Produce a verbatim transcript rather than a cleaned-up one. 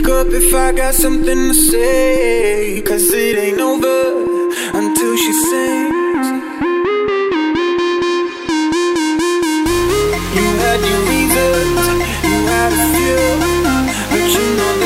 up if I got something to say, 'cause it ain't over until she sings. You had your reasons, you had a few, but you know that